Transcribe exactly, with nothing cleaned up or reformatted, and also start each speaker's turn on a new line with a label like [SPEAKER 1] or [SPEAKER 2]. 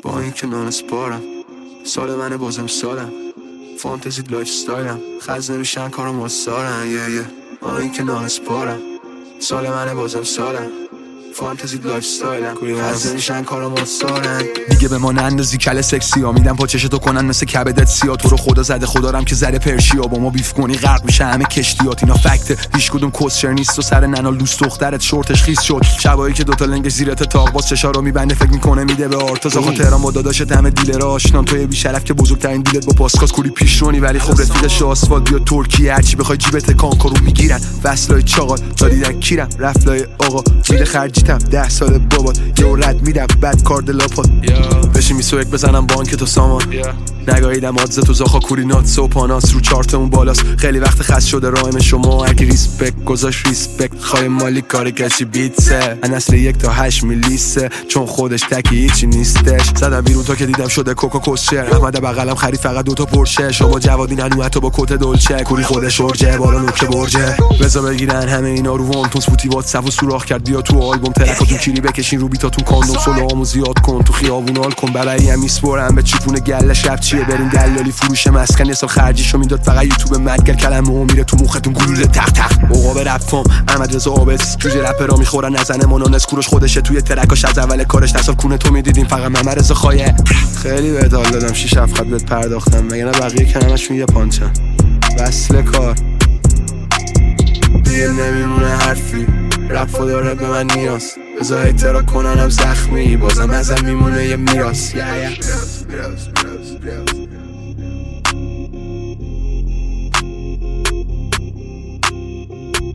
[SPEAKER 1] با این که نان سپارم سال منه بازم سالم فانتزی لایف ستایلم خز نمیشن کارم مستارن یه یه با این که نان سپارم سال منه بازم سالم فانتزی لایف ستایلم خز نمیشن کارم مستارن
[SPEAKER 2] دیگه به ما نندازی کل سکسی ها میدم پاچشتو کنن مثل کبدت سیا تو رو خدا زده خدارم که زده پرشیا با ما بیف کنی غرق میشه همه کشتیات اینا فکته هیچ کدوم کوسچر نیست و سر ننال دوست دخترت شورتش خیس شد شبایی که دوتا لنگش زیرت تاق باز چشارو میبنده فکر میکنه میده به آرتاز آقا تهران با داداشت همه دیلر آشنام توی بی شرف که بزرگترین دیلت با پاسکاس کوری پیش رونی ولی خب رفیقش آسفالت بیا ترکیه هرچی بخوای جیبت کانکارو میگیرن وصلای چاقال دادیدن کیرم رفلای آقا میده خرجیتم ده سال بابات یه رد میدم بعد کارد لاپات بشی میسوک بزنم بانک تو سامان نگاهیدم آدز تو زاخا کورینات سوپاناس رو چارتمون بالاست خیلی وقت خست شده رایم شما اگه ریسپکت گذاش ریسپکت خواهی مالی کار کشی بیتسه من اصل یک تا هشت میلیسه چون خودش تکی هیچی نیستش زدم بیرون تا که دیدم شده کوکا کوشر احمد بغلم خرید فقط دوتا پرشه شما جوادی ننو حتی با کت دلچه کوری خودش ارجه بالا نوکه برجه بزا بگیرن همه اینا رو وانتون سپوتی واتساپ و سوراخ کرد بیا تو آلبوم ترکاتون کیری بکشین رو بیتاتون کاندوم سولامو زیاد کن تو خیابون حال کن بلایی هم میسپرم به چیپون گله شب چیه بریم دلالی فروش مسکن حساب خرجیشو میداد فقط یوتیوب مدگر کلمه میره تو مختون گلوله تق تق عقاب رپم احمد رضا عابد جوجه رپرا میخورن نزنه منانس کوروش خودشه توی ترکاش از اول کارش درسال کونه تو میدیدیم فقط محمد رضا خایه خیلی بهت حال دادم شیش هفت خط بهت پرداختم مگه نه بقیه که همشون یه پانچن وصل کار دیگه نمیمونه حرفی رپ داره به من نیاز بذار احترا کننم زخمی بازم ازم میمونه یه میراث